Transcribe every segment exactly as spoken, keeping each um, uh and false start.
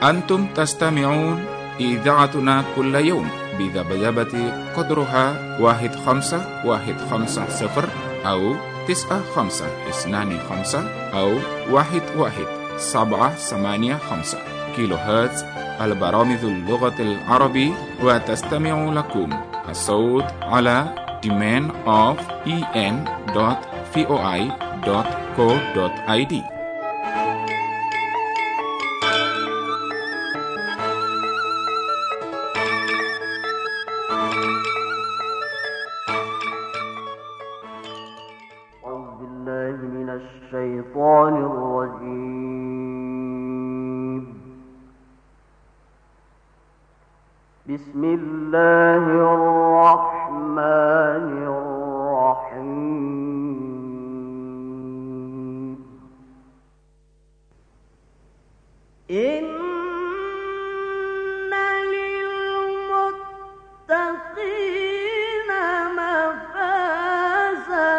أنتم تستمعون إذاعتنا كل يوم بذبذبة قدرها واحد خمسة واحد خمسة صفر أو تسعة خمسة اثنان خمسة أو واحد واحد سبعة ثمانية خمسة كيلو هرتز. البرامج اللغة العربية، وتستمع لكم الصوت على demand of en dot voi dot co dot id. أعوذ بالله من الشيطان الرجيم. بسم الله الرحمن الرحيم. إن للمتقين مفازا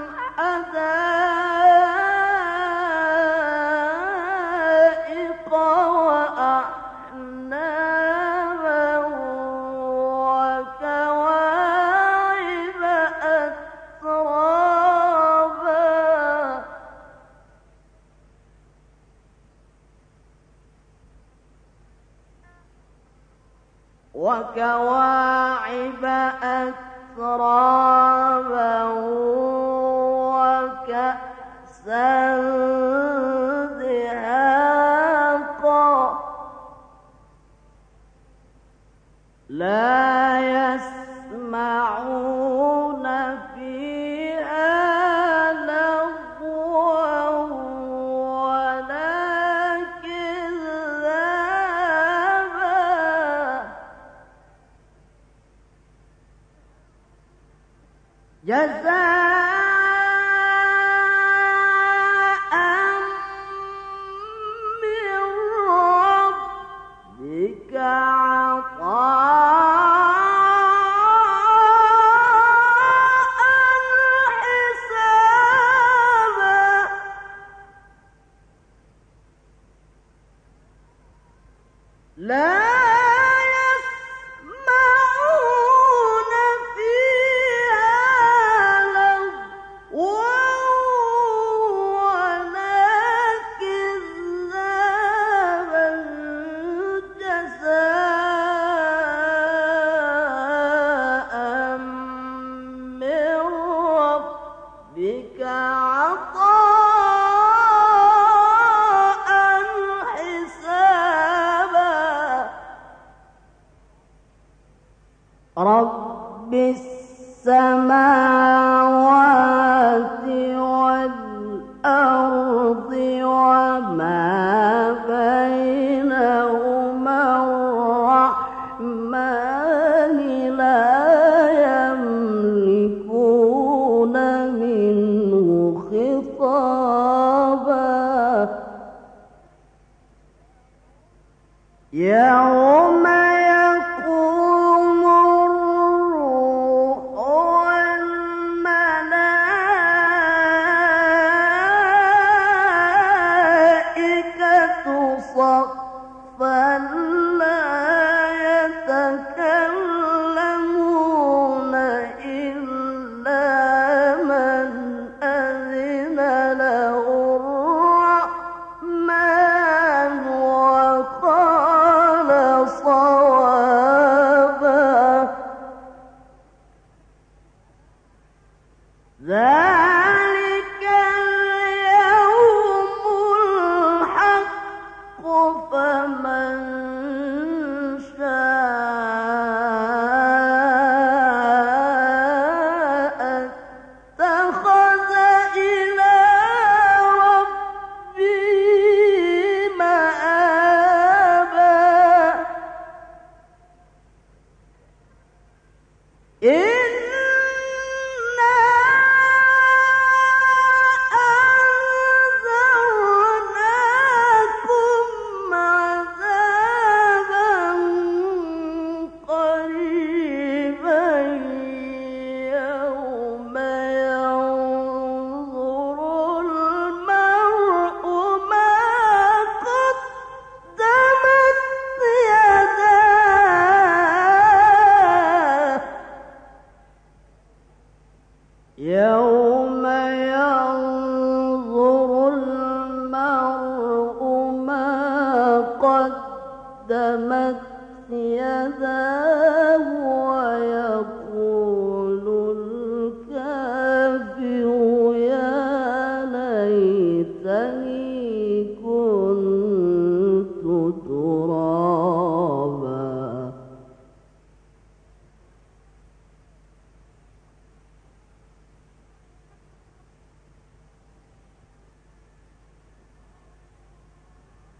حدائق وأعنابا وكواعب أترابا وكواعب أترابا وكأسا دهاقا لا يسمعون فيها لغوا ولا كذابا جزاء من ربك عطاء حسابا لا يسمعون فيها لغوا ولا كذابا جزاء من ربك عطاء حسابا رب السماوات والأرض وما بينهما الرحمن لا يملكون منه خطابا يوم يقوم الروح والملائكة صفا لا يتكلمون إلا من أذن له الرحمن وقال صوابا ذلك اليوم الحق فمن شاء اتخذ إلى ربه مآبا إنا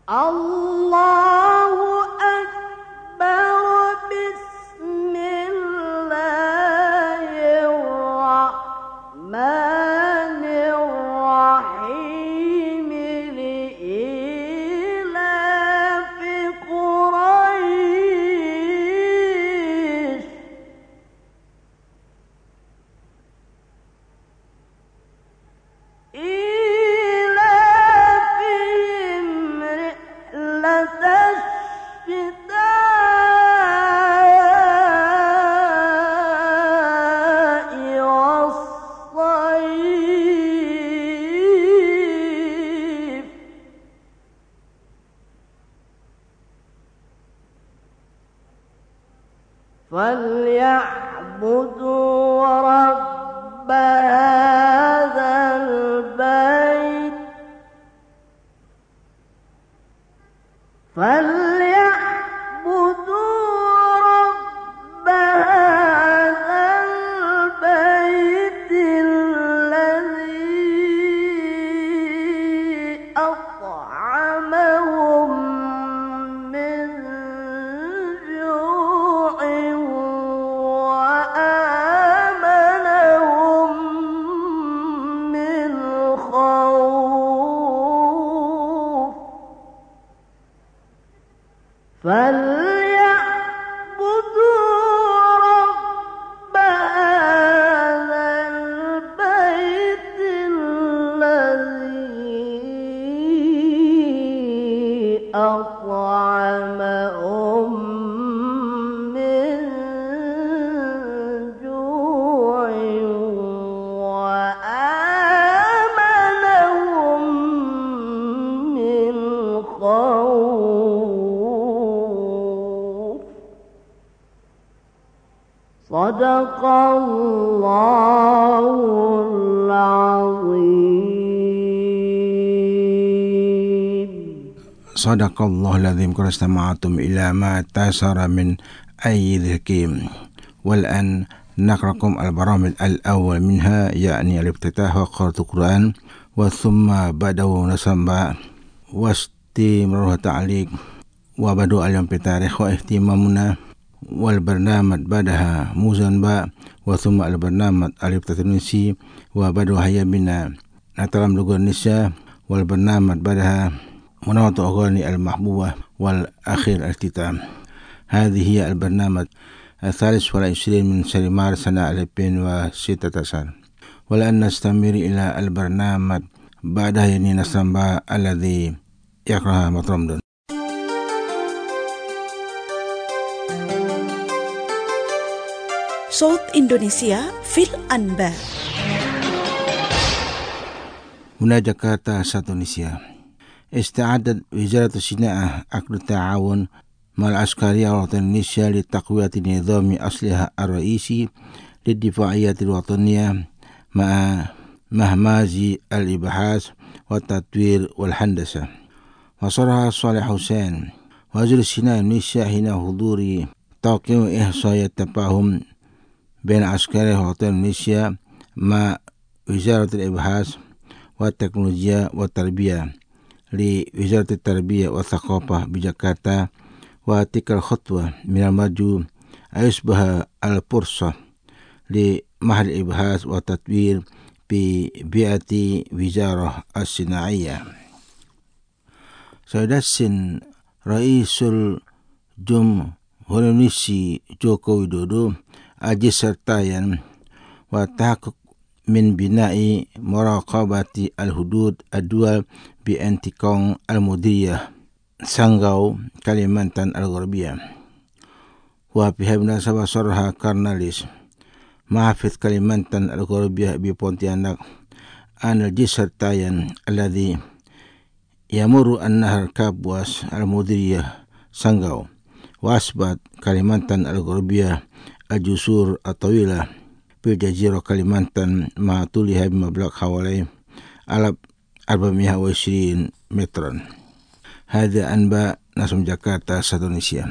Allahu Akbar. Bismillahirrahmanirrahim. Li'ilafi Quraisy ilafihim rihlatash shita'i was-sayf. فليعبدوا رب هذا البيت فليعبدوا رب هذا البيت الذي أطعمهم من جوع وآمنهم من خوف. فليعبدوا رب هذا البيت الذي أطعمهم من جوع وآمنهم من خوف. صدق الله العظيم. Sadaqallahu alazim. Qul istama'tum ila ma tasara min ayyi dhkim. Wal an naqrakum al-baramid al-awwal minha yakni al-ibtitah wa qira'atul Quran wa thumma badawu nasamba wa istimraru ta'liq wa badu al-yawm bi tarikh wa ihtimamuna wal barnamaj badaha muzanba wa thumma al-barnamaj al-ibtatinisi wa badu hayya bina natalam lughah Indonesia wal barnamaj badaha منوط أغاني المحبوبة والأخير الاختتام. هذه هي البرنامج الثالث والعشرين من شهر مارس سنة ألفين وستة عشر. ولأن نستمر إلى البرنامج بعدها يعني نستنبع الذي يقرأها مطرمدون. صوت إندونيسيا في الأنباء. هنا جاكرتا سات إندونيسيا. استعدت وزارة الصناعة عقد التعاون مع العسكرية الوطنية إندونيسيا لتقوية نظام أصلها الرئيسي للدفاعية الوطنية مع مهماز الإبحاث والتطوير والهندسة. وصرح صالح حسين وزير الصناعة إندونيسيا حين حضور توقيع إحصائية التفاهم بين عسكرية الوطنية إندونيسيا مع وزارة الإبحاث والتكنولوجيا والتربية لوزارة التربية والثقافة بجاكرتا. وتلك الخطوة من المرجو أن يصبح الفرصة لمعهد الإبحاث والتطوير ببيئة وزارة الصناعية. سيدسن رئيس الجمهورية الإندونيسي جوكو ويدودو أجي سرتايان وتحقق من بناء مراقبة الحدود الدول بانتقام المديرية سانغاو كاليمانتان الغربية. وفي هذه المناسبة صرح كارناليس محافظ كاليمانتان الغربية ببونتياناك أن الجسر تايان الذي يمر النهر كابواس المديرية سانغاو وأثبت كاليمانتان الغربية الجسور الطويلة في جزيرة كاليمانتان مع طولها بمبلغ حوالي أربعمائة وعشرين مترا. هذا أنباء نسم جاكرتا إندونيسيا.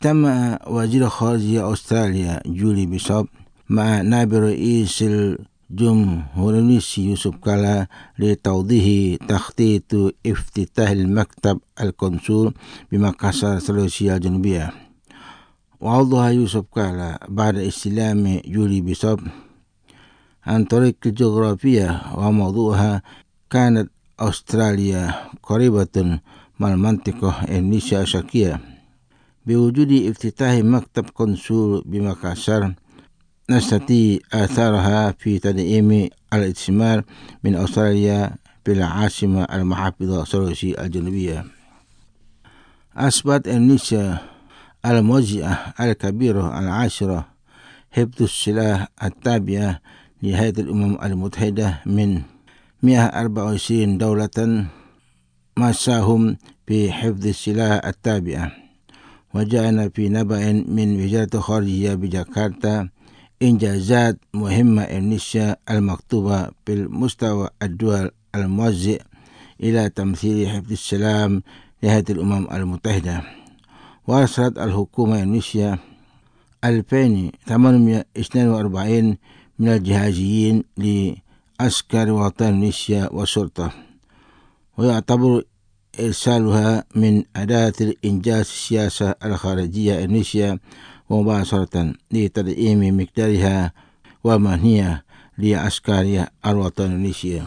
اجتمع وزير خارجية أستراليا جولي بيشوب مع نائب رئيس جمهور النسي يوسف كالا لتوضيح تخطيط افتتاح المكتب القنصل بمقاصد سلوسيا الجنوبية. وأوضح يوسف كالا بعد استلام جولي بيشوب عن طريق الجغرافية وموضوعها كانت أستراليا قريبة من المنطقة النسيا الشرقية. بوجود افتتاح مكتب قنصل بمقاصد نستطيع آثارها في تدعيم الاستثمار من أستراليا في العاصمة المحافظة سلوسي الجنوبية. أثبت النسيا الموزعة الكبيرة العاشرة حفظ السلاح التابعة لهيئة الأمم المتحدة من مئة وأربعة وعشرين دولة مساهم في حفظ السلاح التابعة. وجاءنا في نبأ من وزارة الخارجية بجاكرتا إنجازات مهمة النسيا المكتوبة في المستوى الدول الموزع إلى تمثيل حفظ السلام لهيئة الأمم المتحدة. وأرسلت الحكومة النسيا ألفين وثمانمئة واثنين وأربعين من الجهازيين لعسكر وطن نسيا والشرطة. ويعتبر إرسالها من أداة الإنجاز السياسة الخارجية النسيا مباشرة لتدعيم مقدارها ومهنية لعسكرية الوطن النسيا.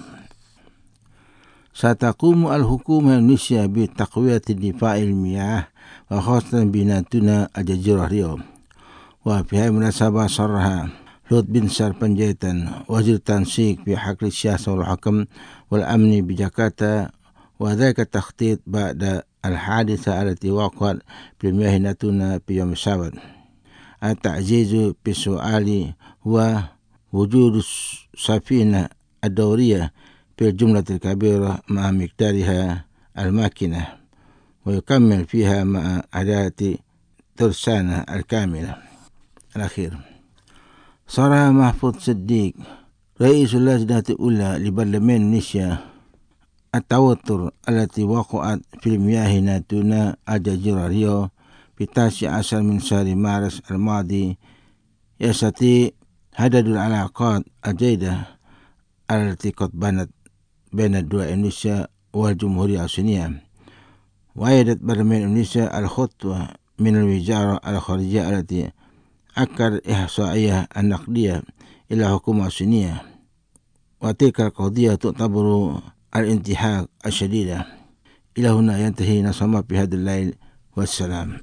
ستقوم الحكومة النسيا بتقوية الدفاع المياه وخاصة بناتونا الجزيرة ريو. وفي هذه المناسبة صرح لوت بن سار بنجيتن وزير التنسيق في حقل السياسة والحكم والأمن بجاكرتا، وذلك التخطيط بعد الحادثة التي وقعت في مياه ناتونا في يوم السبت. التعزيز بالسؤال هو وجود السفينة الدورية في الجملة الكبيرة مع مقدارها الماكنة، ويكمل فيها مع أداة ترسانة الكاملة. الأخير صرح محفوظ صديق رئيس اللجنة الأولى لبرلمان نسيا التوتر التي وقعت في مياه ناتونا الجزيرة ريو في التاسع عشر من شهر مارس الماضي يستطيع هدد العلاقات الجيدة التي قد بنت بين الدول النسيا والجمهورية الصينية. وأيدت برلمان نسيا الخطوة من الوزارة الخارجية التي أكد إحصائية النقدية إلى الحكومة الصينية، وتلك القضية تعتبر الانتهاك الشديدة. إلى هنا ينتهي نصمنا في هذا الليل، والسلام.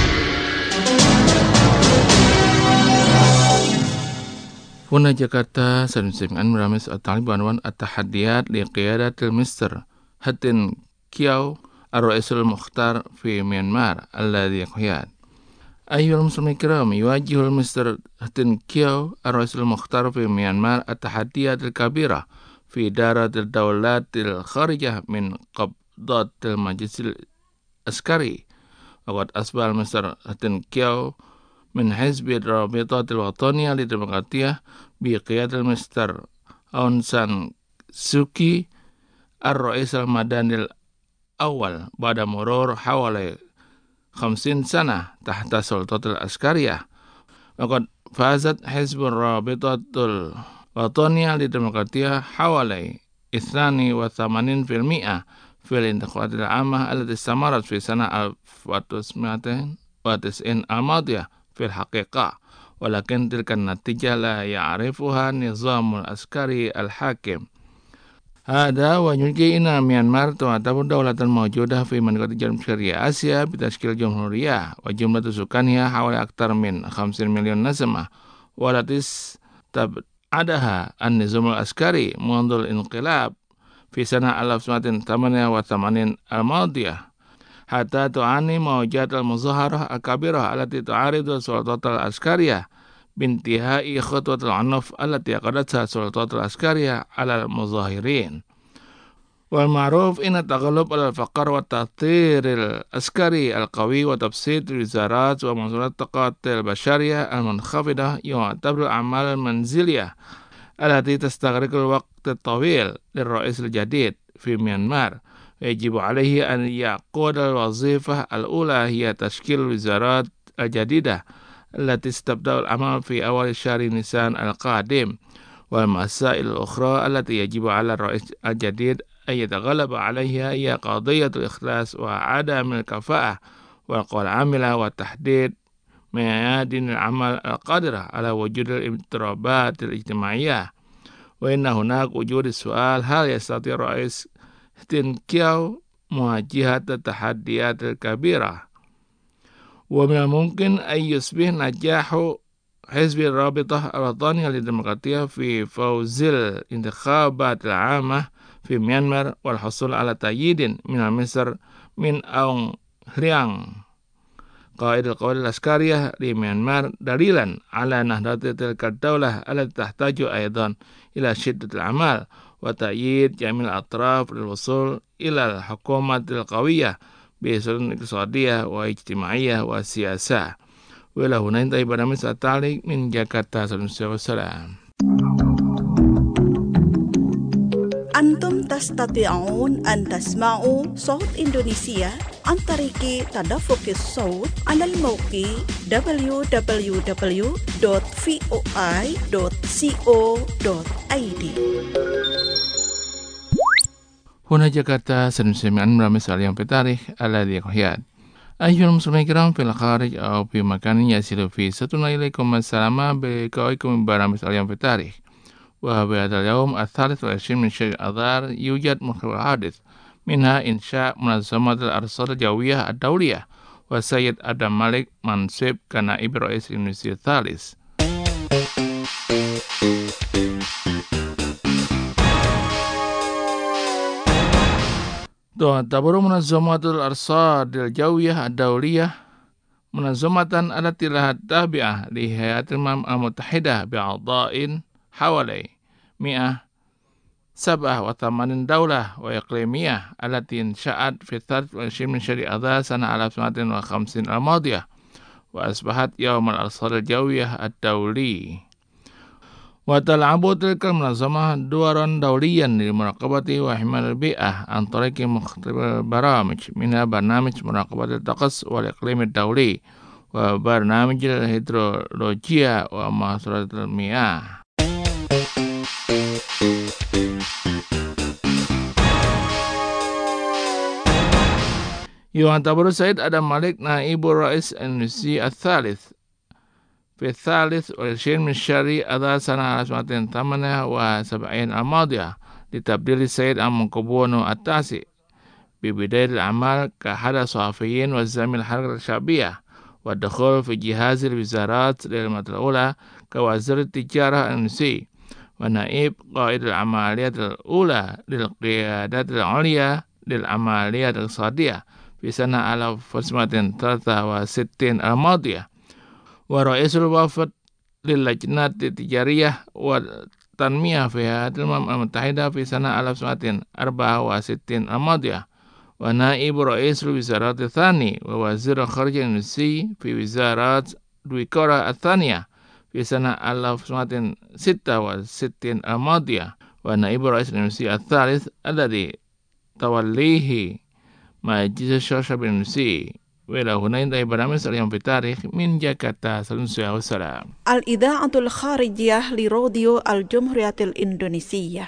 هنا جاكرتا سنسمع مرامس التعليم بعنوان التحديات لقيادة المستر هتن كياو الرئيس المختار في ميانمار الذي يقياد. أيها المسلمين الكرام، يواجه المستر هتن كياو الرئيس المختار في ميانمار التحديات الكبيرة في دائرة الدولات الخارجة من قبضات المجلس العسكري. وقد أصبح المستر هتن كياو من حزب الرابطة الوطنية للديمقراطية بقيادة المستر أون سان سوكي الرئيس المدني الأول بعد مرور حوالي خمسين سنة تحت السلطة العسكرية. وقد فازت حزب الرابطة الوطنية للديمقراطية حوالي اثنين وثمانين بالمئة في الانتخابات العامة التي استمرت في سنة ألف وتسعمائة وتسعين الماضية في الحقيقة، ولكن تلك النتيجة لا يعرفها النظام العسكري الحاكم. هذا ويلقي أن ميانمار تعتبر دولة موجودة في منطقة جنوب شرق آسيا بتشكيل جمهورية، وجملة سكانها حوالي أكثر من خمسين مليون نسمة، والتي استبعدها النظام العسكري منذ الانقلاب في سنة ألف وتسعمائة وثمانية وثمانين الماضية، حتى تعاني موجات المظاهرة الكبيرة التي تعارض السلطات العسكرية بانتهاء خطوة العنف التي أخذتها السلطات العسكرية على المظاهرين. والمعروف أن التغلب على الفقر والتأثير العسكري القوي وتبسيط الوزارات ومنظومات الطاقات البشرية المنخفضة يعتبر الأعمال المنزلية التي تستغرق الوقت الطويل للرئيس الجديد في ميانمار. يجب عليه أن يقود الوظيفة الأولى هي تشكيل الوزارات الجديدة التي ستبدأ العمل في أول شهر نيسان القادم. والمسائل الأخرى التي يجب على الرئيس الجديد أن يتغلب عليها هي قضية الإخلاص وعدم الكفاءة والقوى العاملة وتحديد ميادين العمل القادرة على وجود الاضطرابات الاجتماعية. وإن هناك وجود السؤال: هل يستطيع الرئيس تين كياو مواجهة التحديات الكبيرة؟ ومن الممكن أن يصبح نجاح حزب الرابطة الوطنية للديمقراطية في فوز الانتخابات العامة في ميانمار والحصول على تأييد من مصر من أونغ هليانغ قائد القوات العسكرية لميانمار دليلا على نهضة تلك الدولة التي تحتاج أيضا إلى شدة العمل وتأييد جميع الأطراف للوصول إلى الحكومة القوية بشؤون اقتصادية واجتماعية وسياسة. وإلى هنا انتهي برنامج التعليق من جاكرتا. والسلام. أنتم تستطيعون أن تسمعوا صوت إندونيسيا عن طريق تدفق الصوت على الموقع دبليو دبليو دبليو دوت فوي دوت كو دوت اي دي. هنا جاكرتا سنسمعن برنامج اليوم بتاريخ الذي يقهيات. أيها المسلمين الكرام في الخارج أو في مكان يصل فيه ستنا إليكم السلام بقائكم برنامج اليوم بتاريخ. وبهذا اليوم الثالث والعشرين من شهر أذار يوجد مخبر حادث، منها إنشاء منظمة الأرصاد الجوية الدولية والسيد آدم مالك منصب كنائب رئيس إندونيسيا الثالث. تعتبر منظمة الأرصاد الجوية الدولية منظمة التي لها تابعة لهيئة الأمم المتحدة بأعضاء حوالي مئة وسبعة وثمانين دولة وإقليمية التي انشأت في الثالث والعشرين من شهر آذار سنة ألف وتسعمائة وخمسين الماضية وأصبحت يوم الأرصاد الجوية الدولي. وتلعب تلك المنظمة دورا دوليا لمراقبة وحماية البيئة عن طريق مختلف برامج، منها برنامج مراقبة الطقس والإقليم الدولي وبرنامج الهيدرولوجيا ومحصولات المياه. يعتبر السيد آدم مالك نائب رئيس إندونيسيا الثالث في الثالث والعشرين من شهر آذار سنة ألف وثمانمائة وسبعين الماضية لتبديل السيد أمونكوبونو التاسع ببداية الأعمال كأحد الصحفيين وزعيم الحركة الشعبية والدخول في جهاز الوزارات للمرة الأولى كوزير التجارة الإندونيسي ونائب قائد العمليات الأولى للقيادات العليا للعمليات الاقتصادية في سنة ألف وتسعمائة وثلاثة وستين الماضية، ورئيس الوفد للجنة التجارية والتنمية في هيئة الأمم المتحدة في سنة ألف وتسعمائة وأربعة وستين الماضية، ونائب رئيس الوزارات الثاني ووزير الخارجية الإندونيسي في وزارة دويكورا الثانية في سنة ألف وتسعمائة وستة وستين الماضية، ونائب رئيس الإندونيسي الثالث الذي توليه مجلس الشعب الإندونيسي. وإلى هنا انتهي برنامج اليوم بالتاريخ من جاكرتا. والسلام. الإذاعة الخارجية لراديو الجمهورية الإندونيسية.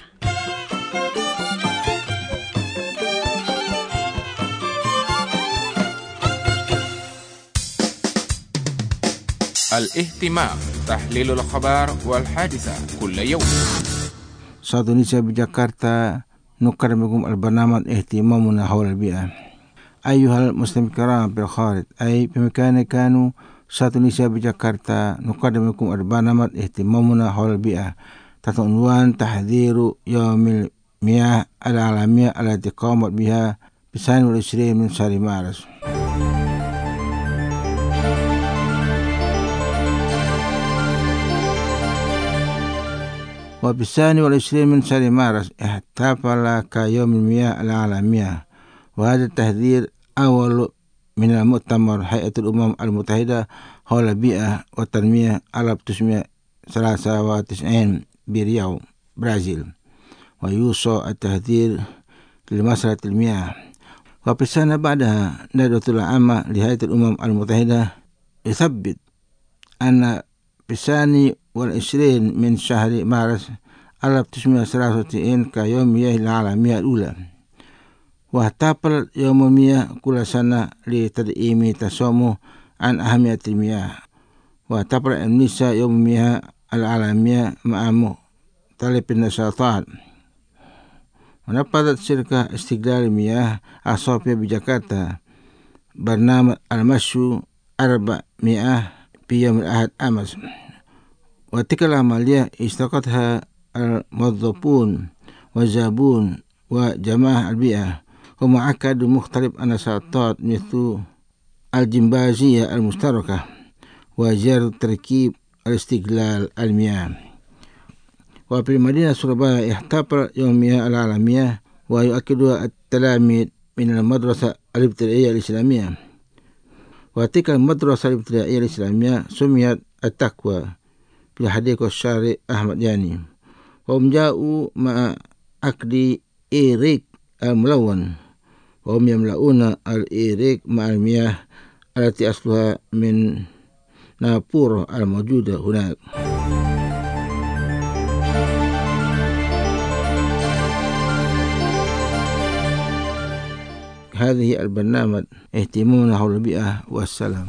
الاهتمام تحليل الأخبار والحادثة كل يوم. صوت إندونيسيا بجاكرتا نقدمكم البرنامج اهتمامنا حول البيئة. أيها المسلمين الكرام بالخارج أي بمكان كانوا، صوت إندونيسيا بجاكرتا نقدمكم البرنامج اهتمامنا حول البيئة تحت عنوان تحذير يوم المياه العالمية التي قامت بها بالثاني والعشرين من شهر مارس. وبالثاني والعشرين من شهر مارس احتفل كيوم المياه العالمية، وهذا التحذير أول من المؤتمر هيئة الأمم المتحدة حول البيئة والتنمية ألف وتسعمائة وثلاثة وتسعين بريو برازيل، ويوصى التحذير لمسألة المياه. وفي السنة بعدها ندوة العامة لهيئة الأمم المتحدة يثبت أن في الثاني والعشرين من شهر مارس ألف وتسعمائة وثلاثة وتسعين كيومية العالمية الأولى. واحتفل يوم المياه كل سنة لتدعيم تصومه عن أهمية المياه. واحتفل إندونيسيا يوم المياه العالمية مع مختلف النشاطات. ونفذت شركة استقلال المياه الصوفية بجاكرتا برنامج المشي أربعمائة في يوم الأحد أمس. وتلك العملية اشتركتها الموظفون والزبون وجماعة البيئة، هم أكدوا مختلف النشاطات مثل الجمبازية المشتركة وزيارة تركيب الاستقلال المياه. وفي مدينة سوربايا احتفل يوم المياه العالمية ويؤكد التلاميذ من المدرسة الابتدائية الإسلامية. وتلك المدرسة الابتدائية الإسلامية سميت التقوى في حديقة الشارع أحمد يعني. وهم جاءوا مع أكل إيريك الملون، وهم يملؤون الإيريك مع المياه التي أصلها من نابورو الموجودة هناك. هذه البرنامج اهتمامنا حول البيئة والسلام.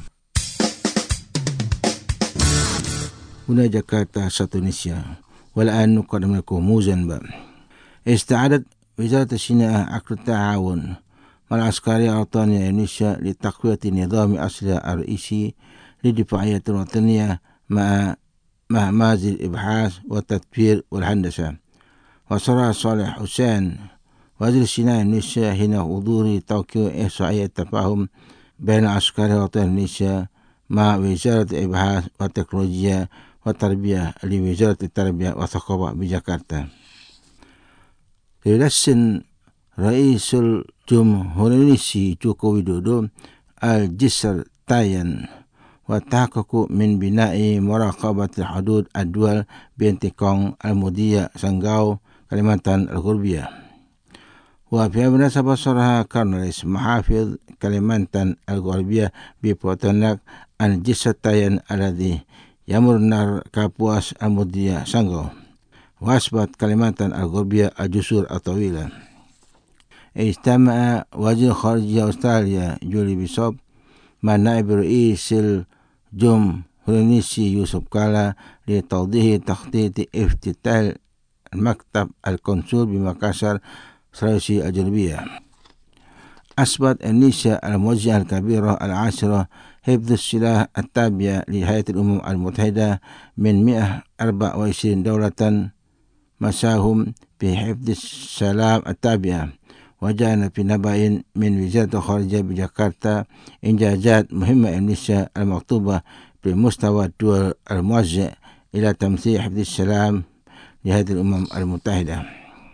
هنا جاكرتا ساتونيسيا. والآن نقدم لكم موزنبا. استعدت وزارة الصناعة عقد التعاون مع العسكرية الوطنية إندونيسيا لتقوية نظام أصلها الرئيسي للدفاعية الوطنية مع معمز الإبحاث والتطوير والهندسة. وصرح صالح حسين وزير الصناعة إندونيسيا هنا حضور توقيع إحصائية تفاهم بين العسكرية الوطنية إندونيسيا مع وزارة الإبحاث والتكنولوجيا والتربية لوزارة التربية والثقافة بجاكرتا. يرسل رئيس الجمهورية الإندونيسي جوكو ويدودو الجسر تاين والتحقق من بناء مراقبة الحدود الدول بين تيكون المودية سنغاو كاليمانتان الغربية. وفي مناسبة صرح كارناليس محافظ كاليمانتان الغربية ببوتوناك الجسر تاين الذي يمر نهر كابواس المودية سنغاو. وأثبت كاليمانتان الغربية الجسور الطويلة. اجتمع وزير خارجية أستراليا جولي بيسوب مع نائب رئيس الجمهورية الإندونيسي يوسف كالا لتوضيح تخطيط افتتاح المكتب القنصل بمكاسر سلويسي الجنوبية. أثبت إندونيسيا الموجهة الكبيرة العاشرة حفظ السلاح التابعة لهيئة الأمم المتحدة من مئة وأربعة وعشرين دولة مساهم في حفظ السلام التابعة. وجاءنا في نبأ من وزارة الخارجية بجاكرتا إنجازات مهمة إندونيسيا المكتوبة بمستوى الدول الموجه إلى تمثيل حفظ السلام لهيئة الأمم المتحدة.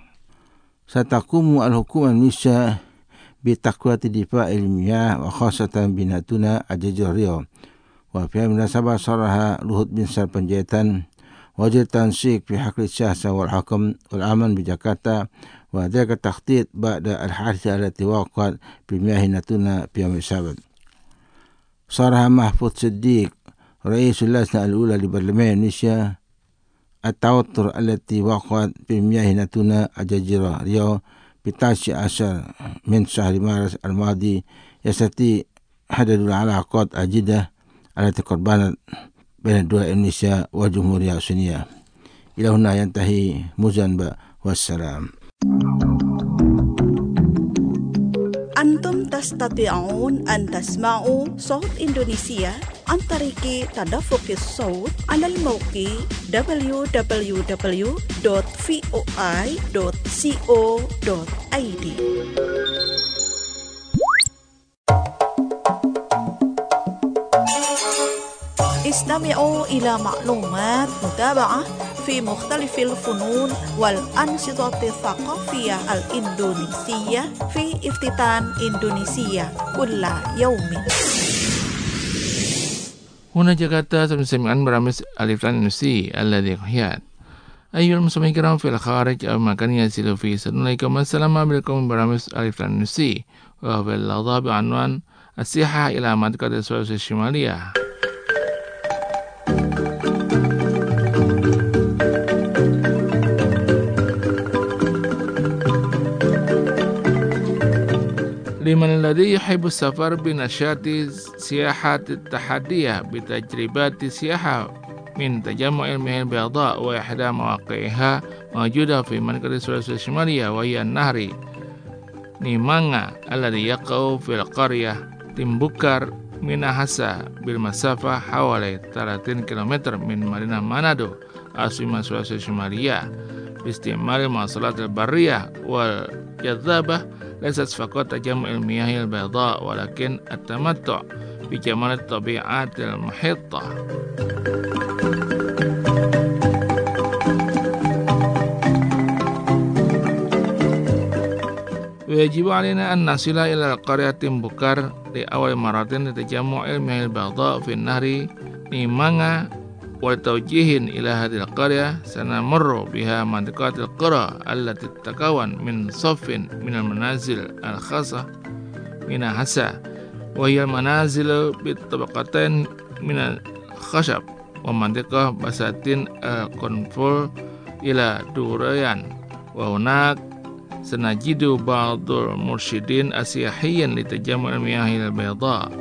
ستقوم الحكومة الإندونيسية بتقوية دفاع المياه وخاصة بناتونا الجزيرة ريو. وفي مناسبة صرح لوهوت بنسار بنجيتان وزير التنسيق في حقل السياسة والحكم والأمن بجاكرتا وذلك التخطيط بعد الحادثة التي وقعت بمياه ناتونا في يوم السبت. صرح محفوظ صديق رئيس اللجنة الأولى لبرلمان إندونيسيا التوتر التي وقعت بمياه ناتونا الجزيرة ريو بالتاسع عشر من شهر مارس الماضي يستطيع حدد العلاقات الجديدة التي قد بانت بين الدول إندونيسيا والجمهورية الصينية. إلى هنا ينتهي موزنبا والسلام. أنتم تستطيعون أن تسمعوا صوت إندونيسيا عن طريق تدفق الصوت على الموقع دبليو دبليو دبليو دوت فوي دوت كو دوت اي دي. استمعوا إلى معلومات متابعة في مختلف الفنون والأنشطة الثقافية الإندونيسية في افتتان إندونيسيا كل يوم. هنا جاكرتا سنسمعن برامج الإفتان الإندونيسي الذي يحيط. أيها المستمعين الكرام في الخارج أو مكان يصل فيه سنلقيكم السلام عليكم برامج الإفتان الإندونيسي وفي اللحظة بعنوان السياحة إلى منطقة سلويسي الشمالية. لمن الذي يحب السفر بنشاط سياحة التحدية بتجربات سياحة من تجمع المياه البيضاء، وإحدى مواقعها موجودة في منطقة سولويسي الشمالية، وهي النهر نيمانغا الذي يقع في القرية تيمبوكار Minahasa بالمسافة حوالي ثلاثين كيلومتر من مدينة مانادو عاصمة سولويسي الشمالية باستعمال المواصلات البرية والجذابة. ليست فقط تجمع المياه البيضاء ولكن التمتع بجمال الطبيعة المحيطة. ويجب علينا أن نصل إلى قرية تيمبوكار لأول مرة لتجمع المياه البيضاء في النهر نيمانغا، ولتوجيه إلى هذه القرية سنمر بها منطقة القرى التي تتكون من صف من المنازل الخاصة ميناهاسا، وهي المنازل بالطبقتين من الخشب، ومنطقة بساتين القنفل إلى دوريان. وهناك سنجد بعض المرشدين السياحيين لتجمع المياه البيضاء.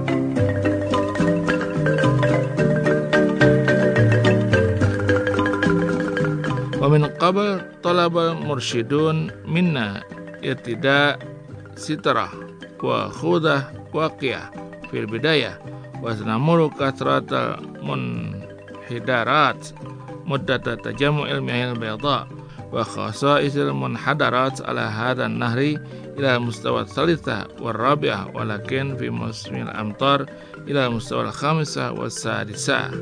ومن قبل طلب المرشدون منا ارتداء سترة وخوذة واقية في البداية، وسنمر كثرة المنحدرات مدة تجمع المياه البيضاء وخصائص المنحدرات على هذا النهر إلى المستوى الثالثة والرابعة، ولكن في موسم الأمطار إلى المستوى الخامسة والسادسة.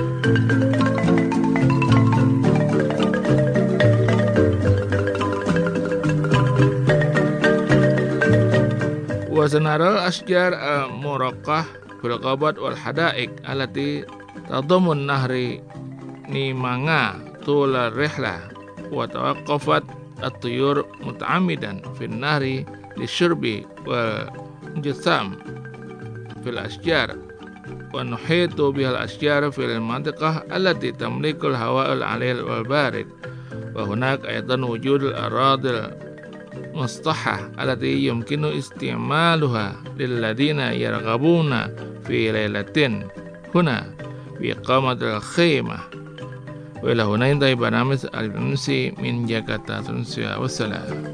وسنرى الأشجار المرقة في الغابات والحدائق التي تضم النهر نيمانغا طول الرحلة، وتوقفت الطيور متعمدا في النهر للشرب والجثام في الأشجار، ونحيط بها الأشجار في المنطقة التي تملك الهواء العليل والبارد. وهناك أيضا وجود الأراضي المسطحة التي يمكن استعمالها للذين يرغبون في ليلة هنا بإقامة الخيمة. وإلى هنا ينتهي برنامج الإندونيسي من جاكرتا، تونسيا، والسلام.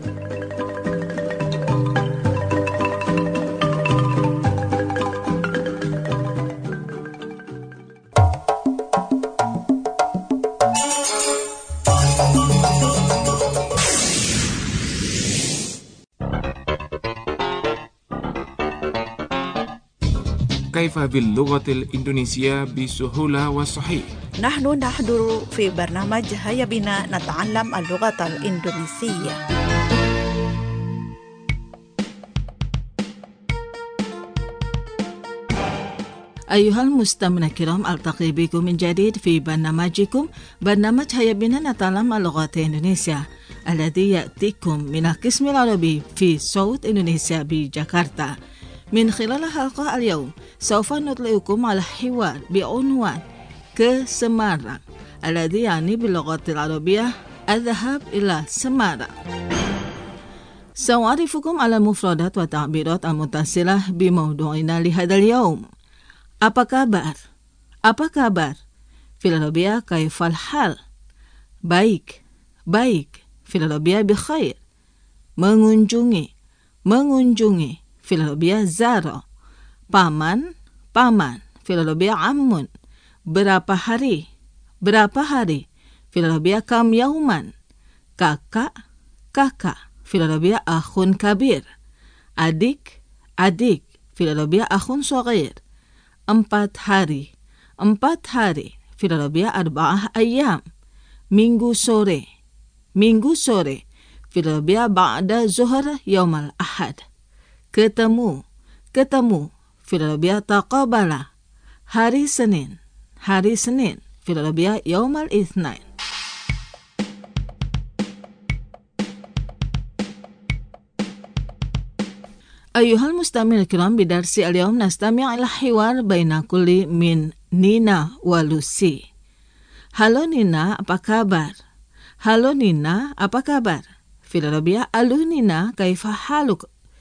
كيف باللغة الإندونيسية بسهولة وصحيح؟ نحن نحضر في برنامج هيا بنا نتعلم اللغة الإندونيسية. أيها المستمعون الكرام، ألتقي بكم من جديد في برنامجكم برنامج هيا بنا نتعلم اللغة الإندونيسية الذي يأتيكم من القسم العربي في صوت إندونيسيا بجاكرتا. من خلال حلقة اليوم سوف نطلعكم على حوار بعنوان كسمارang الذي يعني باللغة العربية الذهاب إلى سمارang. سأعرفكم على المفردات والتعبيرات المتصلة بموضوعنا لهذا اليوم. Apa kabar? Apa kabar? في العربية كيف الحال؟ Baik, baik. في العربية بخير. Mengunjungi, mengunjungi. في العربية زار. Paman, paman. في العربية عم. Berapa hari? Berapa hari? في العربية كم يوما. Kakak, kakak. في العربية أخ كبير. Adik, adik. في العربية أخ صغير. Empat hari. Empat hari. في العربية أربعة أيام. Minggu sore. Minggu sore. في العربية بعد ظهر يوم الأحد. Ketemu. Ketemu. في العربية تقابل. Hari Senin. Hari Senin. في العربية يوم الاثنين. أيها المستمعون الكرام، بدرس اليوم نستمع إلى حوار بين كل من نينا ولوسي. Halo Nina, apa kabar? Halo Nina, apa kabar? في العربية ألو نينا كيف حالك؟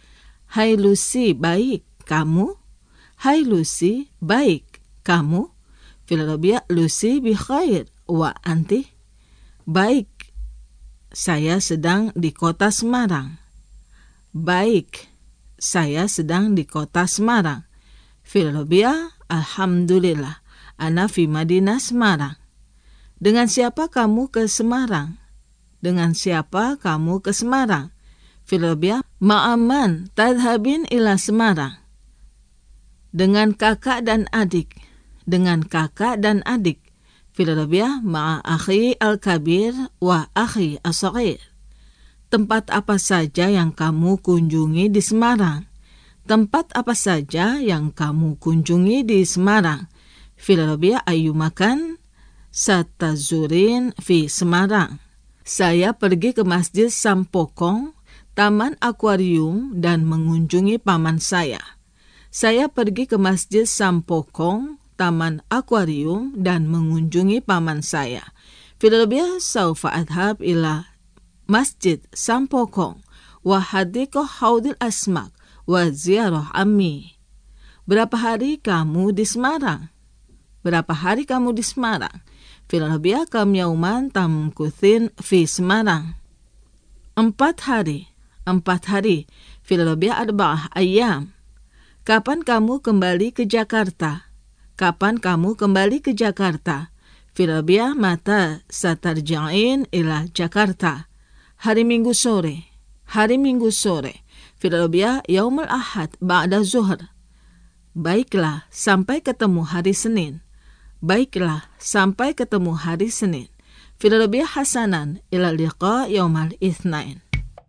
Hai Lucy, baik. Kamu? Hai Lucy, baik. Kamu? Filorobia, Lucy bikhair. Wa anti? Baik. Saya sedang di kota Semarang. Baik. Saya sedang di kota Semarang. Filorobia, alhamdulillah. Ana fi Madinah Semarang. Dengan siapa kamu ke Semarang? Dengan siapa kamu ke Semarang? Filorobia, ma'aman tadhabin ila Semarang. Dengan kakak dan adik. Dengan kakak dan adik. Filorobia, ma'a akhi al-kabir wa akhi as-saghir. Tempat apa saja yang kamu kunjungi di Semarang? Tempat apa saja yang kamu kunjungi di Semarang? Filorobia, ayu makan satazurin fi Semarang. Saya pergi ke Masjid Sampokong, Taman Akuarium, dan mengunjungi paman saya. Saya pergi ke Masjid Sampokong, Taman Akuarium, dan mengunjungi paman saya. Filorobia, saufa adhab ila Masjid Sampokong wa hadikoh haudil asmak wa ziarah ammi. Berapa hari kamu di Semarang? Berapa hari kamu di Semarang? Filorobia, kam yauman tamkuthin fi Semarang. Empat hari. Empat hari. Filorobia, arba'ah ayam. Kapan kamu kembali ke Jakarta? Kapan kamu kembali ke Jakarta? Filorobia, mata satarja'in ila Jakarta. Hari Minggu sore. Hari Minggu sore. Filorobia, yaumul ahad ba'da zuhr. Baiklah, sampai ketemu hari Senin. Baiklah, sampai ketemu hari Senin. Filorobia, hasanan ila liqa yaumal itsnain.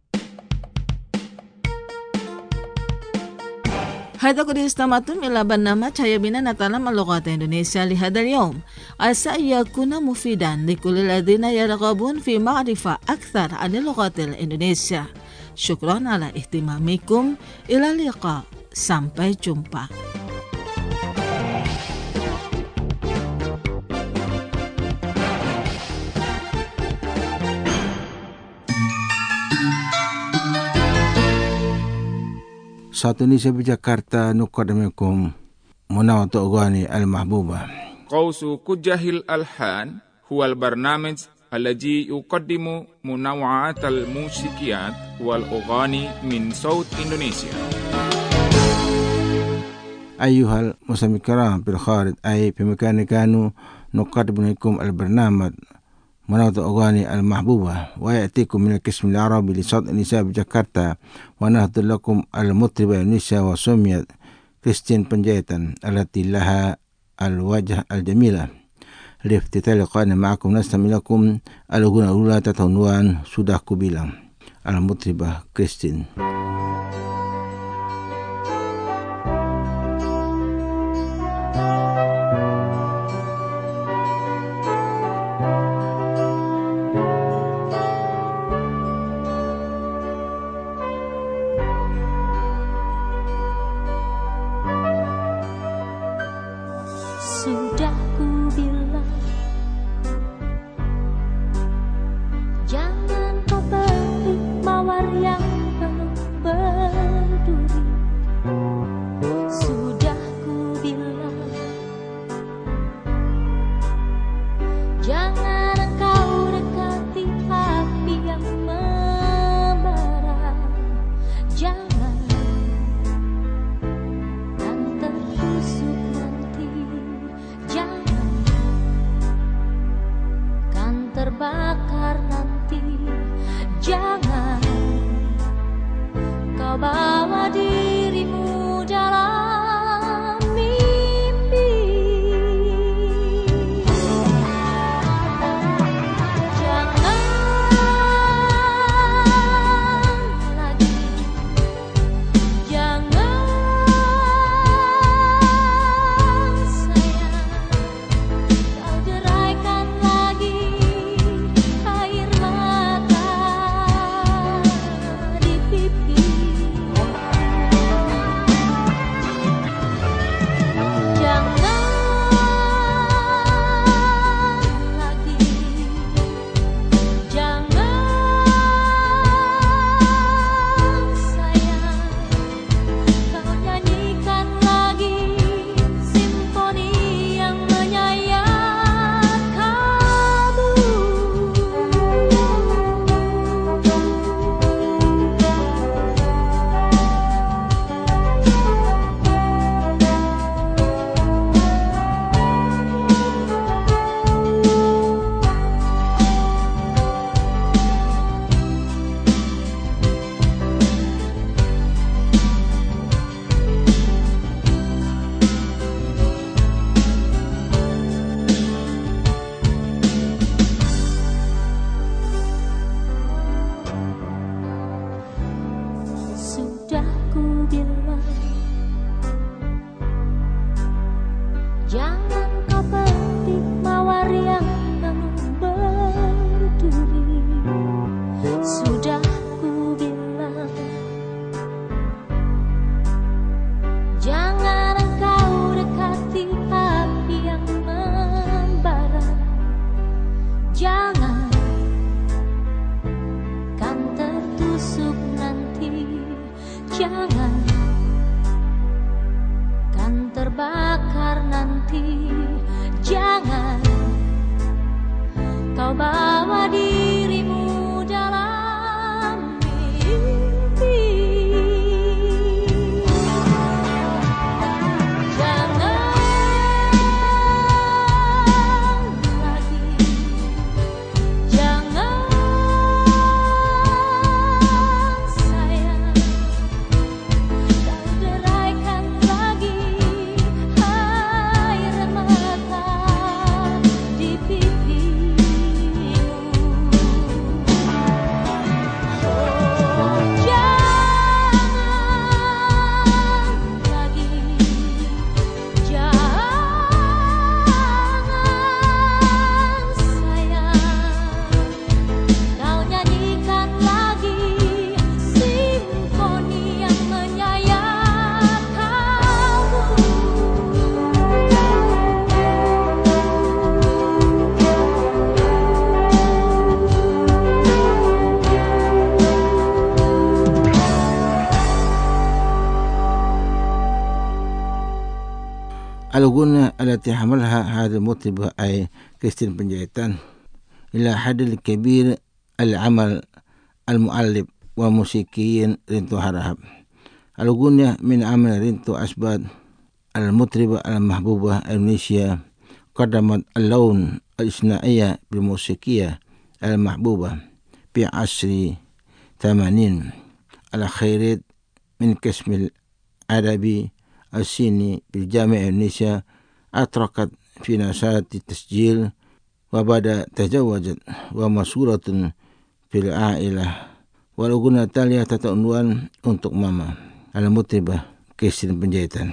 Hadaku istamatum ila barnamaj Hayabina Natalam al-Lughat Indonesia lihadal yawm. Asa yakuna mufidan likulli ladhina yarghabun fi ma'rifah akthar anil lughatil Indonesia. Syukran ala ihtimamikum. Ila liqa. Sampai jumpa. Satu Indonesia Jakarta nuqaddimukum munawwat aghani al-mahbubah. Qausu Kujahil Alhan huwal barnamij alladhi yuqaddimu munawwa'at al-musikiyat wal aghani min saut Indonesia. Ayuhal musami kiram bil kharij ay fi makani kanu nuqaddimukum al-barnamij munawwat aghani al-mahbubah wa ya'tikum min al-qism al-arabi li saut Indonesia Jakarta wa nahdu lakum al-mutriba Indonesia wa sumiyat Christian Panjaitan allati laha al-wajh al-jamila liftitali qana ma'akum nastamilakum al-ghuna ula tatunwan sudah ku bilang al-mutriba Christian. Sudah ku bilang, jangan kau beli mawar yang belum busuk nanti, jangan kan terbakar nanti, jangan kau bawa dirimu dalam mimpi. Jangan lagi, jangan sayang, kau deraikan lagi air mata di pipimu. Oh, jangan lagi, jangan sayang, kau nyanyikan lagi simfoni yang menyayat kalbu. الغنى التي حملها هذا المطرب أي كريستين بنجايتان إلى حد الكبير العمل المؤلف وموسيقيين رينتو هرهب. الغنى من عمل رينتو أسباد المطربة المحبوبة إندونيسيا، قدمت اللون الإثنائية بالموسيقية المحبوبة في عصر ثمانين الأخير من قسم الأدبي الصيني بالجامعة إندونيسيا. أتركت في نشاط التسجيل وبعد تزوجت ومشهورة في العائلة. والأغنية التالية تتعنوان untuk Mama المطربة كريستين بنجايتان.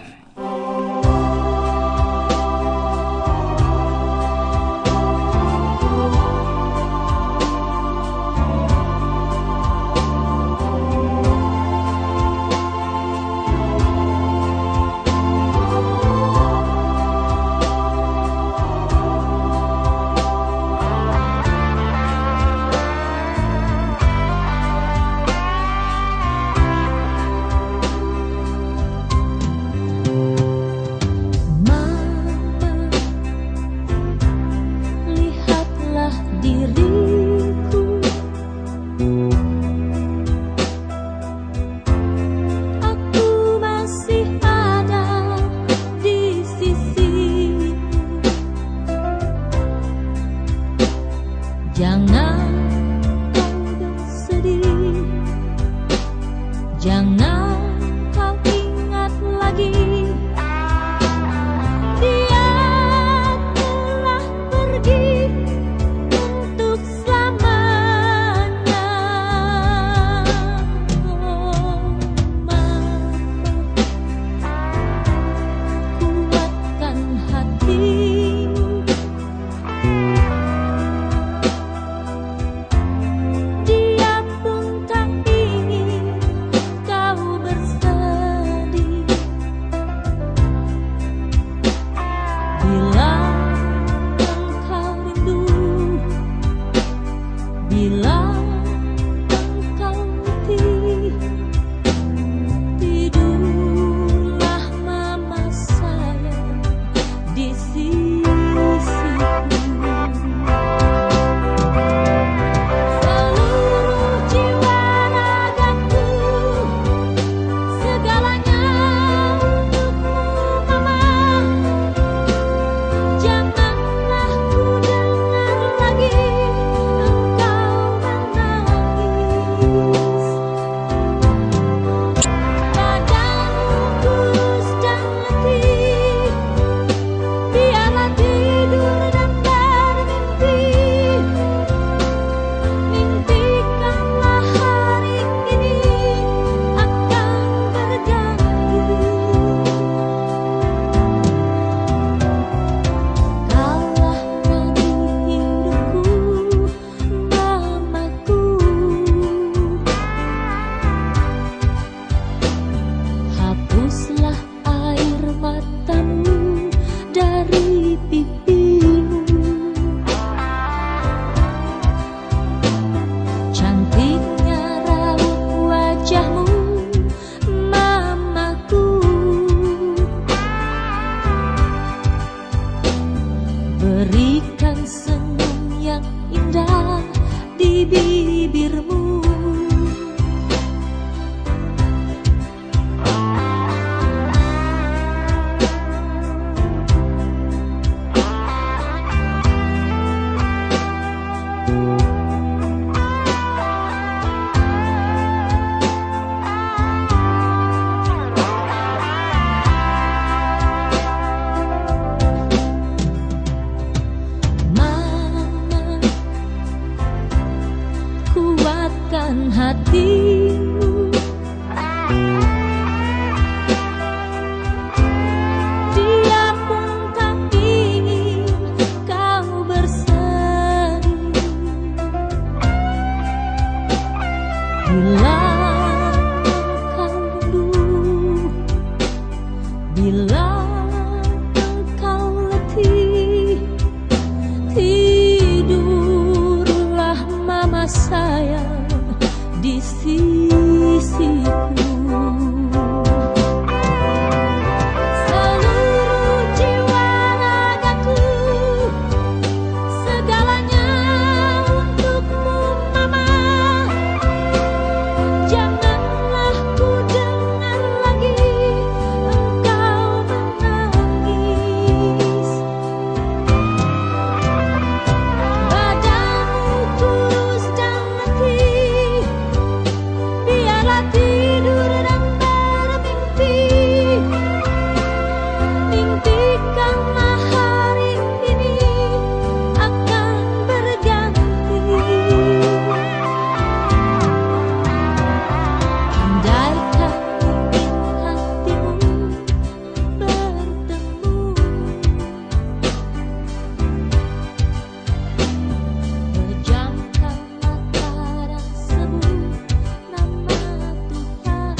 sisiku. Seluruh jiwa ragaku, segalanya untukmu Mama. Janganlah ku dengar lagi engkau menangis. Badanmu kurus dan letih, biarlah tidur dan bermimpi. Mimpikanlah hari ini akan berganti. Andaikan mungkin hatimu bertemu, pejamkan mata dan sebut nama Tuhan.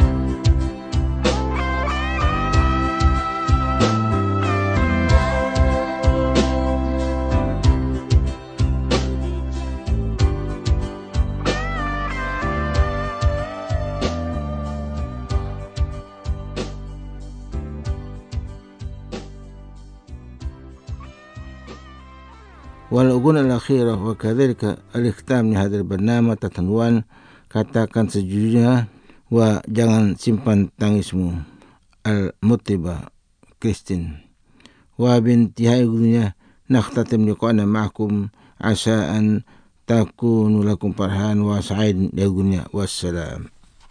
والأغنية الأخيرة وكذلك الاختام لهذا البرنامج تتنوان katakan sejujurnya wa jangan simpan tangismu al-mutiba Kristin wa bintihai gunya nakhtatim liqa'ana ma'akum asa an takunu lakum farhan wa sa'id ya gunya wassalam.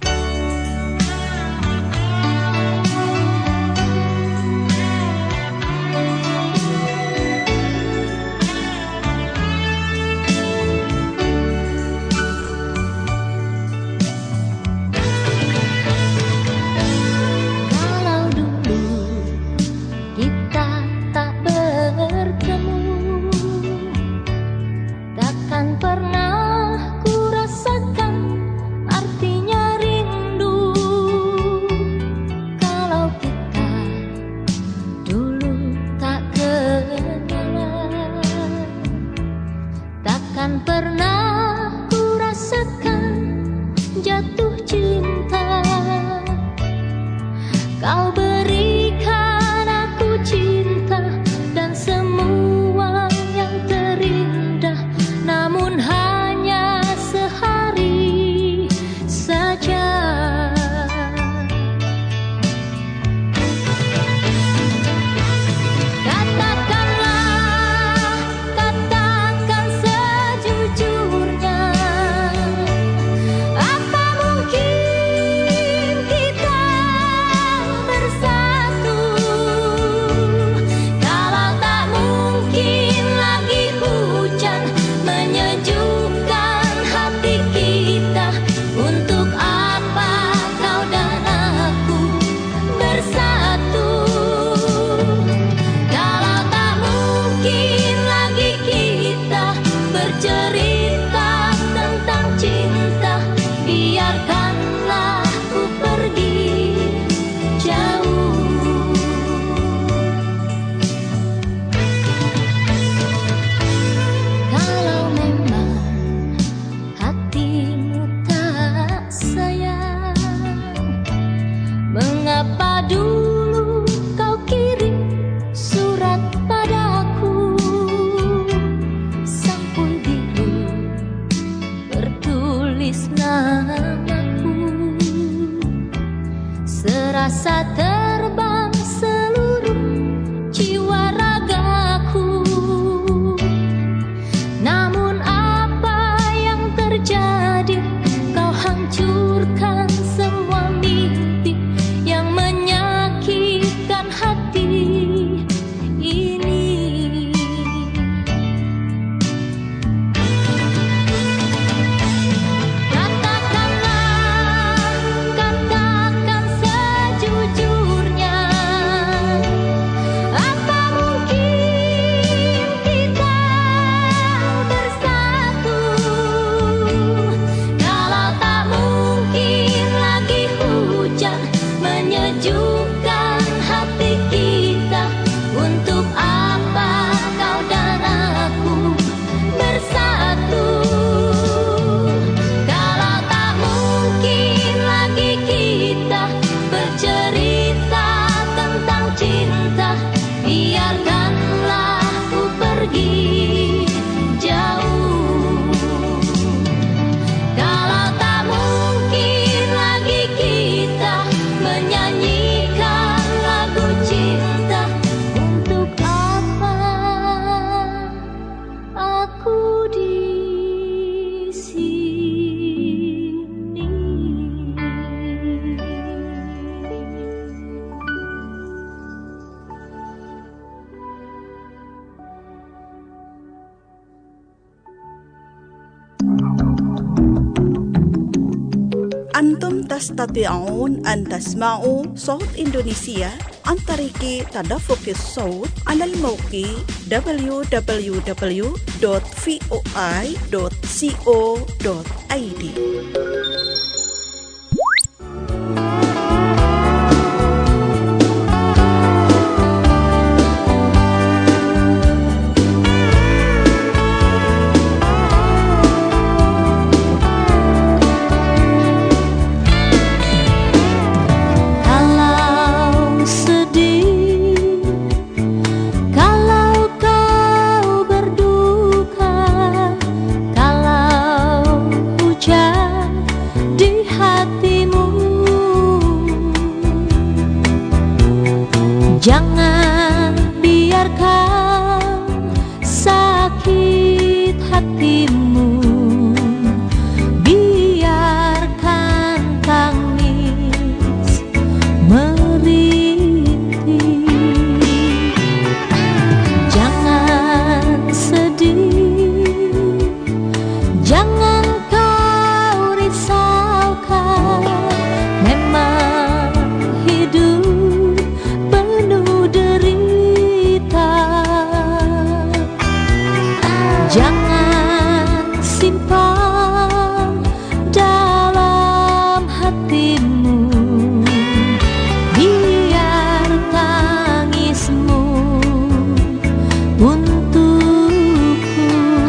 Kalau dulu kita tak bertemu, takkan pernah ku rasakan artinya rindu. Kalau kita dulu tak kenalan, takkan pernah ku rasakan jatuh cinta. Kau berikan aku cinta dan semua yang terindah, namun hanya sehari saja. Katakanlah, katakan sejujurnya, apa mungkin kita bersatu kalau tak mungkin lagi hujan menyejukkan hati kita? Untuk apa kau dan aku bersatu kalau tak mungkin lagi kita bercerita tentang cinta? Biarkanlah ku pergi jauh. Kalau memang hatimu tak sayang, mengapa dulu kau kirim surat padaku? Sampul biru bertulis namaku, serasa terbang seluruh jiwa ragaku. Namun apa yang terjadi? Kau hancurkan semua mimpi yang menyakitkan hati ini. Katakanlah, katakan sejujurnya, أنتم تستطيعون أن تسمعوا صوت إندونيسيا عن طريق تدفق الصوت على الموقع دبليو دبليو دبليو دوت فوي دوت كو دوت اي دي. Jangan biarkan sakit hatimu, biarkan tangis merintih. Jangan sedih, jangan kau risaukan, memang hidup jangan simpan dalam hatimu, biar tangismu untukku.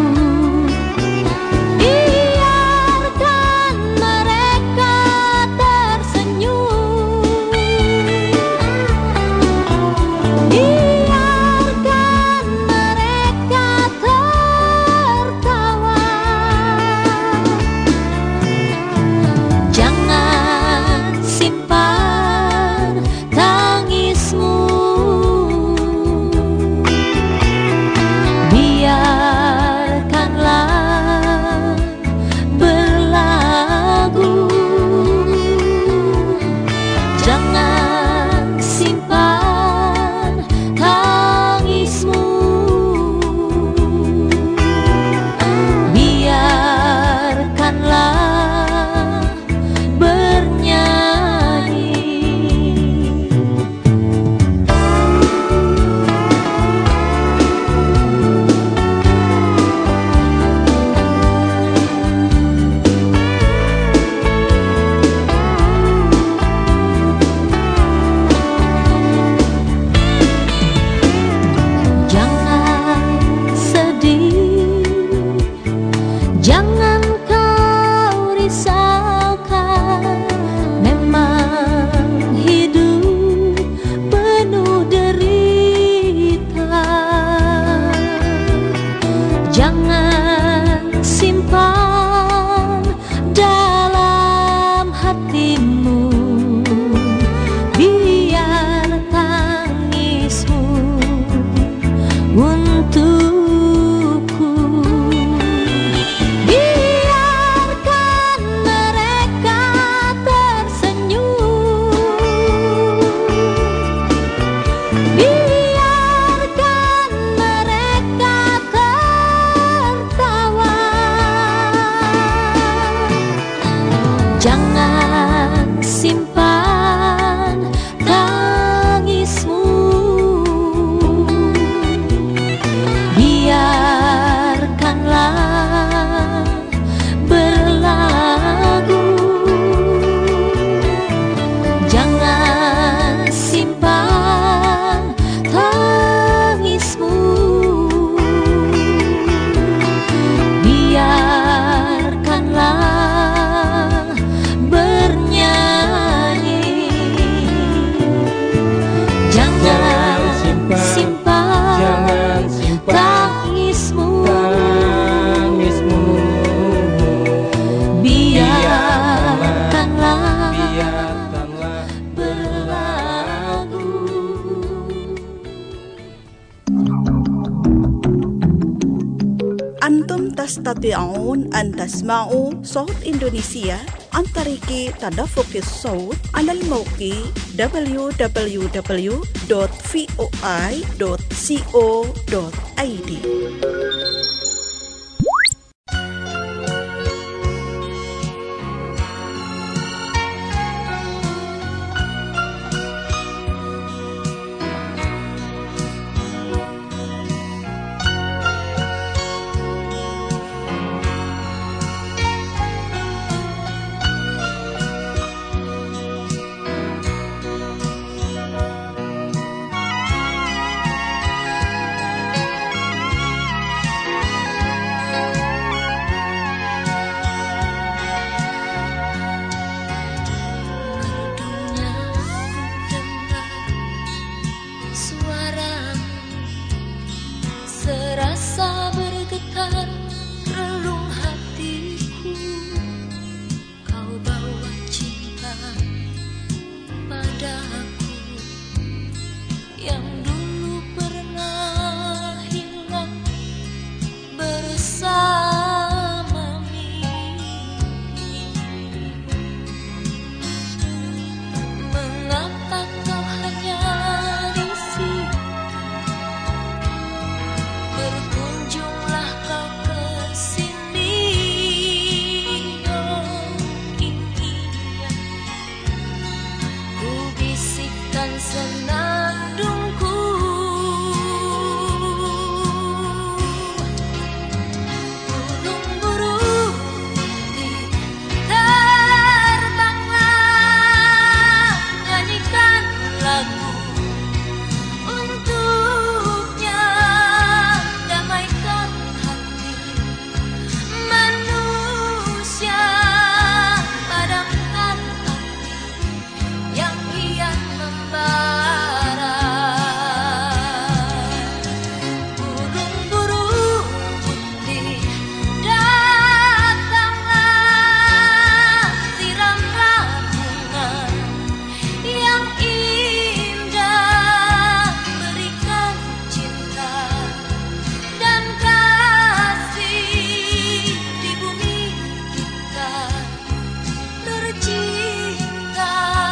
Biarkan mereka tersenyum, biarkan mereka tertawa. Jangan simpan tangismu, biarkanlah berlagu. Jangan simpan tangismu, biarkanlah bernyanyi. Jangan sedih, jangan kau risaukan, memang hidup penuh derita. Jangan simpan dalam hatimu, biar tangismu untukku. Biarkan mereka tersenyum, biarkan mereka tertawa. Jangan simpan tangismu, biarkanlah berlagu. Jangan simpan tangismu, biarkanlah bernyanyi. Jangan simpan, jangan simpan tangismu, tangismu, biarkanlah biarkanlah berlagu. أنتم تستطيعون أن تسمعوا صوت إندونيسيا عن طريق تدفق الصوت على الموقع دبليو دبليو دبليو دوت فوي دوت كو دوت اي دي. senandungku. Burung-burung putih terbanglah, nyanyikan lagu untuknya, damaikan hati manusia, padamkan api yang kian membara. Burung-burung putih datanglah, siramlah bunga yang indah, berikan cinta dan kasih di bumi kita tercinta.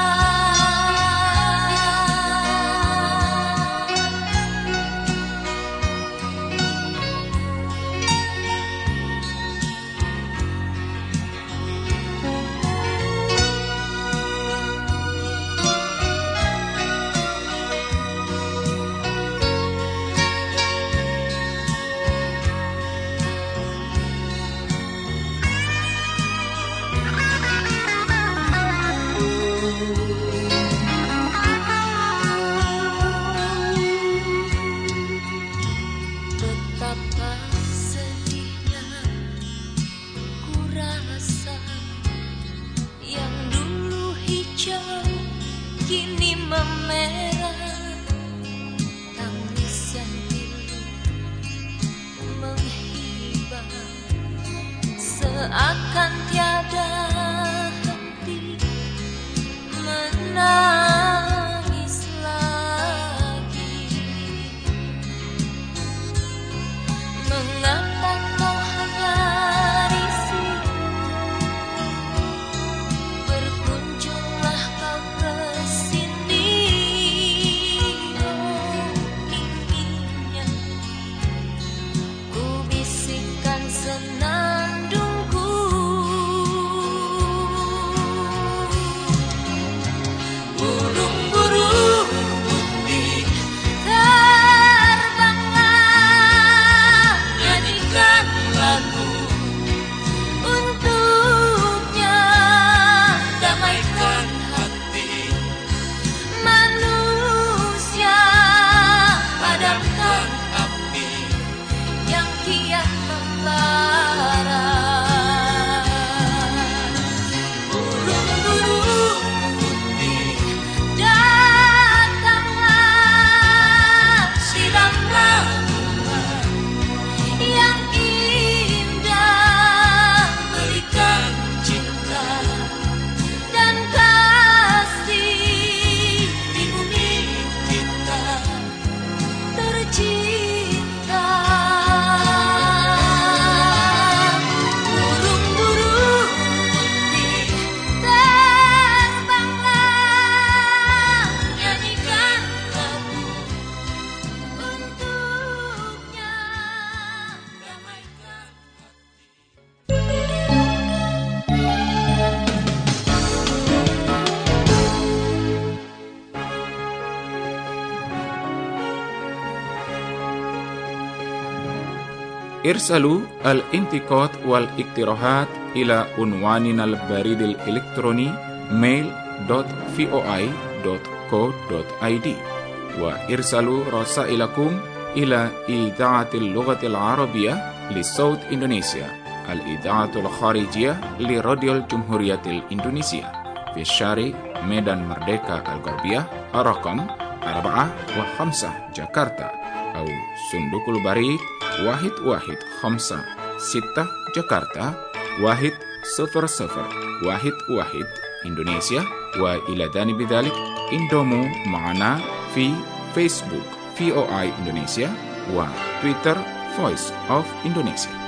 Betapa sedihnya ku rasa, yang dulu hijau kini memerah, tangis yang pilu menghibah, seakan tiada henti menangis lagi. Mengapa kau hanya risih? Berkunjunglah kau ke sini. Oh, inginnya ku bisikkan senandungku. Burung-burung putih terbanglah, nyanyikan lagu untuknya, damaikan hati manusia, padamkan api yang kian membara. Burung-burung putih datanglah, siramlah bunga yang indah, berikan cinta dan kasih di bumi kita tercinta. Burung-burung putih terbanglah, nyanyikan lagu untuknya, damaikan ارسلوا الانتقاد والاقتراحات إلى عنواننا البريد الإلكتروني mail dot voi dot co dot id وارسلوا رسائلكم إلى إذاعة اللغة العربية لصوت إندونيسيا، الإذاعة الخارجية لراديو الجمهورية الإندونيسية في الشارع ميدان مردeka الغربية رقم أربعة وخمسة جاكرتا، أو صندوق البريد واحد واحد خمسة ستة جاكرتا واحد صفر صفر واحد واحد إندونيسيا. وإلى جانب ذلك انضموا معنا في فيسبوك في او اي إندونيسيا وتويتر Voice of Indonesia.